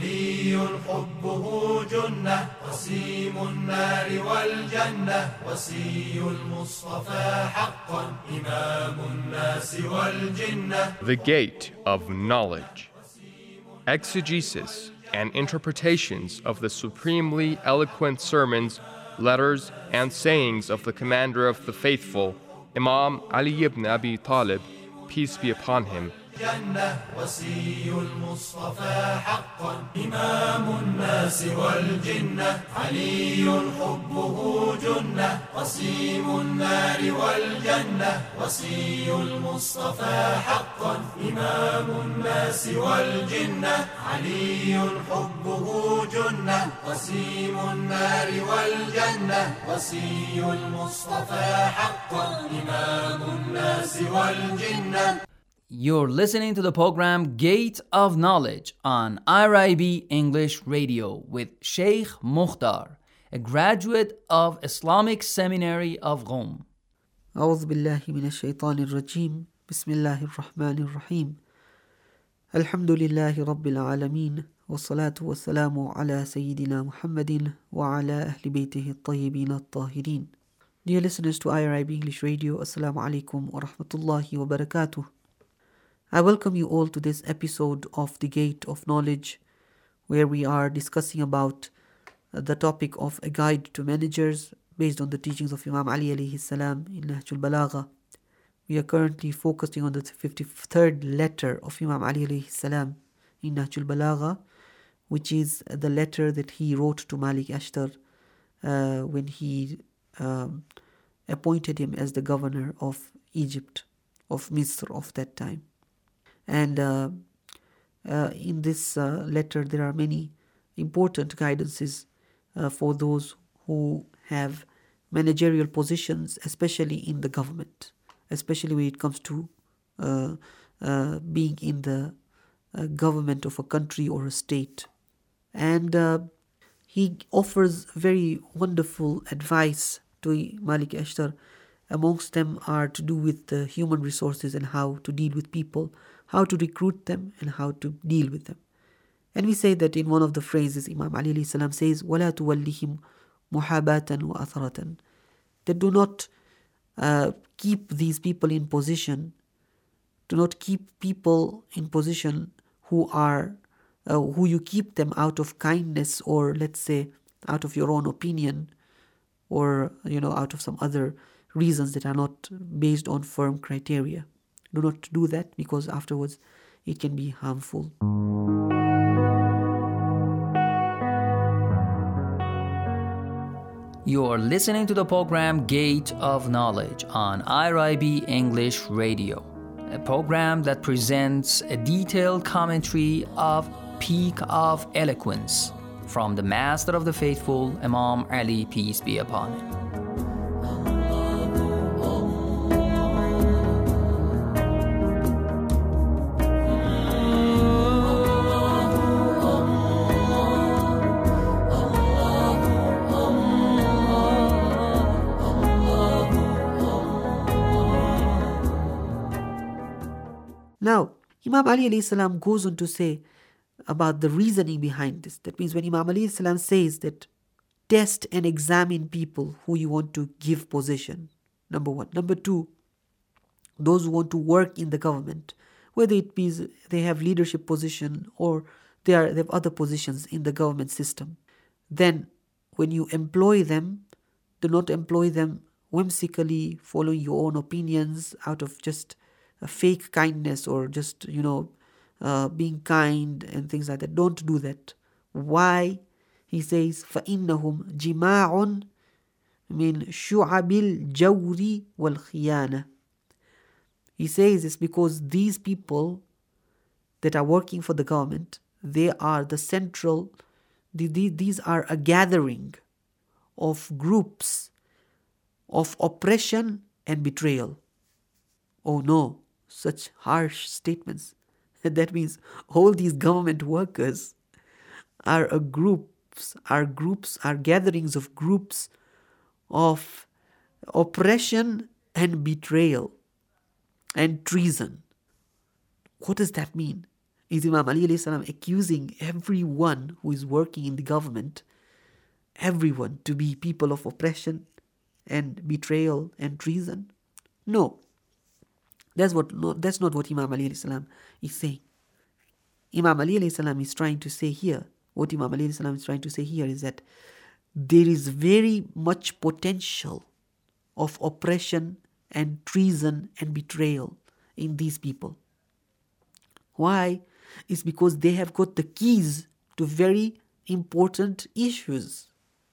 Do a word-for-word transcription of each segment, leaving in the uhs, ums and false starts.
علي حبه جنة قسيم النار والجنة وصي المصطفى حقا إمام الناس والجنة. The Gate of Knowledge. Exegesis and interpretations of the supremely eloquent sermons, letters, and sayings of the Commander of the Faithful, Imam Ali ibn Abi Talib, peace be upon him. جنة وصي المصطفى حقا إمام الناس والجنة علي حبه جنة قسيم النار والجنة وصي المصطفى حقا إمام الناس والجنة علي حبه جنة قسيم النار والجنة وصي المصطفى حقا إمام الناس والجنة. You're listening to the program Gate of Knowledge on I R I B English Radio with Sheikh Mukhtar, a graduate of Islamic Seminary of Qom. أعوذ بالله من الشيطان الرجيم بسم الله الرحمن الرحيم الحمد لله رب العالمين والصلاة والسلام على سيدنا محمد وعلى أهل بيته الطيبين الطاهرين. Dear listeners to I R I B English Radio, Assalamu alaikum wa rahmatullahi wa barakatuh. I welcome you all to this episode of The Gate of Knowledge, where we are discussing about the topic of a guide to managers based on the teachings of Imam Ali alayhi salam in Nahjul Balagha. We are currently focusing on the fifty-third letter of Imam Ali alayhi salam in Nahjul Balagha, which is the letter that he wrote to Malik Ashtar uh, when he um, appointed him as the governor of Egypt, of Misr of that time. And uh, uh, in this uh, letter, there are many important guidances uh, for those who have managerial positions, especially in the government, especially when it comes to uh, uh, being in the uh, government of a country or a state. And uh, he offers very wonderful advice to Malik Ashtar. Amongst them are to do with the human resources and how to deal with people, how to recruit them and how to deal with them. And we say that in one of the phrases, Imam Ali alayhi salam says, وَلَا تُوَلِّهِمْ مُحَابَةً وَأَثَرَةً, that do not uh, keep these people in position, do not keep people in position who are, uh, who you keep them out of kindness or let's say out of your own opinion or, you know, out of some other reasons that are not based on firm criteria. Do not do that because afterwards it can be harmful. You are listening to the program Gate of Knowledge on I R I B English Radio, a program that presents a detailed commentary of Peak of Eloquence from the Master of the Faithful, Imam Ali, peace be upon him. Now, Imam Ali alayhi salam goes on to say about the reasoning behind this. That means when Imam Ali alayhi salam says that test and examine people who you want to give position, number one. Number two, those who want to work in the government, whether it be they have leadership position or they, are, they have other positions in the government system. Then when you employ them, do not employ them whimsically, following your own opinions out of just a fake kindness or just, you know, uh, being kind and things like that. Don't do that. Why? He says, فَإِنَّهُمْ جِمَاعٌ مِنْ شُعَبِ الْجَوْرِ وَالْخِيَانَةِ. He says it's because these people that are working for the government, they are the central, the, the, these are a gathering of groups of oppression and betrayal. Oh no, such harsh statements. That means all these government workers are a groups, are groups, are gatherings of groups of oppression and betrayal and treason. What does that mean? Is Imam Ali alayhi salam accusing everyone who is working in the government, everyone, to be people of oppression and betrayal and treason? No. That's what. No, that's not what Imam Ali alayhi salam is saying. Imam Ali alayhi salam is trying to say here, what Imam Ali alayhi salam is trying to say here is that there is very much potential of oppression and treason and betrayal in these people. Why? It's because they have got the keys to very important issues.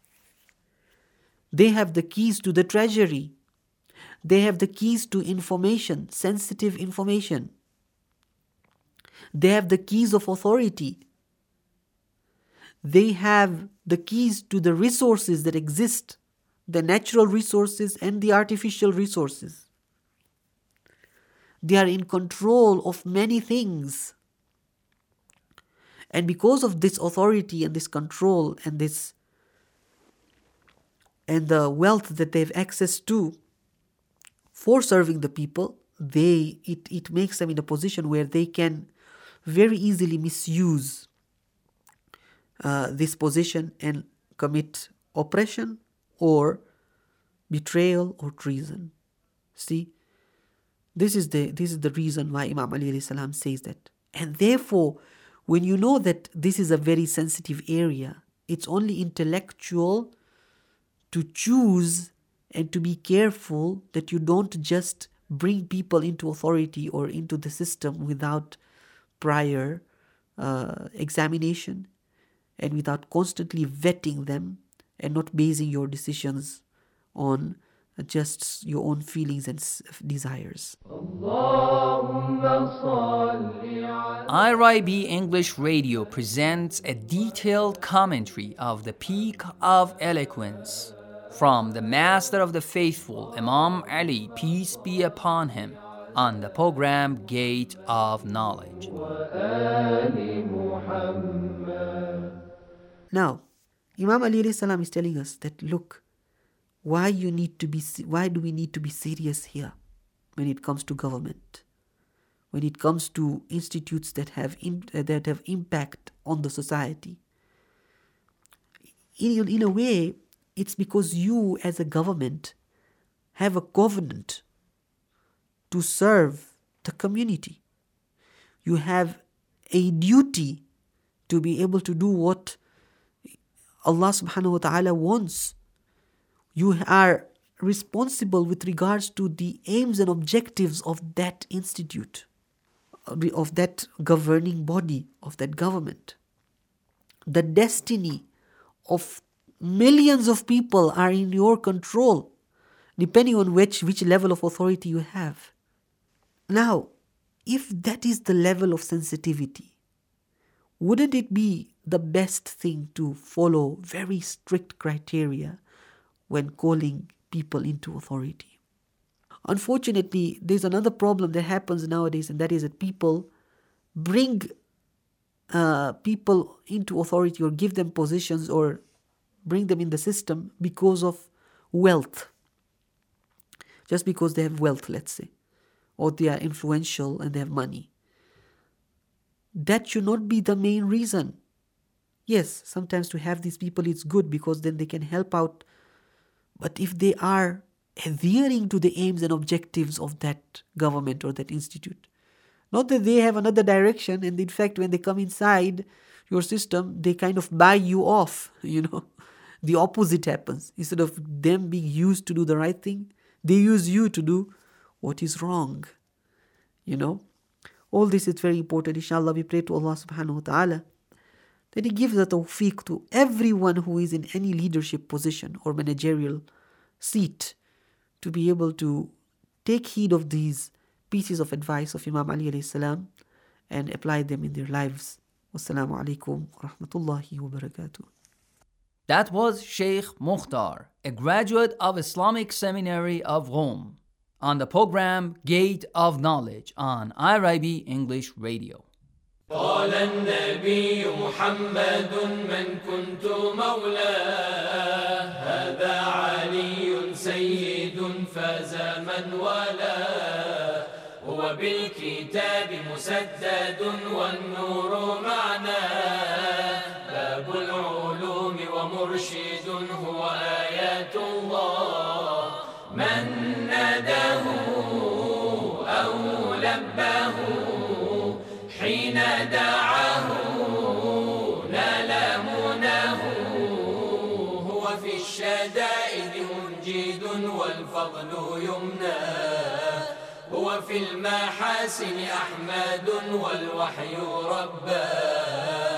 They have the keys to the treasury. They have the keys to information, sensitive information. They have the keys of authority. They have the keys to the resources that exist, the natural resources and the artificial resources. They are in control of many things. And because of this authority and this control and this and the wealth that they have access to for serving the people, they it, it makes them in a position where they can very easily misuse uh, this position and commit oppression or betrayal or treason. See, this is the this is the reason why Imam Ali alayhi salam says that. And therefore, when you know that this is a very sensitive area, it's only intellectual to choose and to be careful that you don't just bring people into authority or into the system without prior uh, examination and without constantly vetting them and not basing your decisions on just your own feelings and desires. I R I B English Radio presents a detailed commentary of the Peak of Eloquence from the Master of the Faithful, Imam Ali, peace be upon him, on the program Gate of Knowledge. Now, Imam Ali alayhi salam is telling us that, look, why you need to be why do we need to be serious here when it comes to government, when it comes to institutes that have imp- that have impact on the society. In, in a way, it's because you as a government have a covenant to serve the community. You have a duty to be able to do what Allah subhanahu wa ta'ala wants. You are responsible with regards to the aims and objectives of that institute, of that governing body, of that government. The destiny of millions of people are in your control, depending on which, which level of authority you have. Now, if that is the level of sensitivity, wouldn't it be the best thing to follow very strict criteria when calling people into authority? Unfortunately, there's another problem that happens nowadays, and that is that people bring uh, people into authority or give them positions or bring them in the system because of wealth. Just because they have wealth, let's say, or they are influential and they have money. That should not be the main reason. Yes, sometimes to have these people it's good because then they can help out. But if they are adhering to the aims and objectives of that government or that institute, not that they have another direction, and in fact when they come inside your system, they kind of buy you off, you know. The opposite happens. Instead of them being used to do the right thing, they use you to do what is wrong. You know. All this is very important. Inshallah, we pray to Allah subhanahu wa ta'ala that He gives the tawfiq to everyone who is in any leadership position or managerial seat to be able to take heed of these pieces of advice of Imam Ali alayhi salam and apply them in their lives. Wassalamu alaikum wa rahmatullahi wa barakatuh. That was Sheikh Mukhtar, a graduate of Islamic Seminary of Rome, on the program Gate of Knowledge on I R I B English Radio. قال النبي محمد من كنت مولاه هذا علي سيد فاز من والاه هو هو بالكتاب مسدد والنور معناه، باب العلوم ومرشد هو آيات الله. من ناداه أو لباه حين دعاه نال مناه، هو في الشدائد منجد والفضل يمناه، هو في المحاسن أحمد والوحي رباه.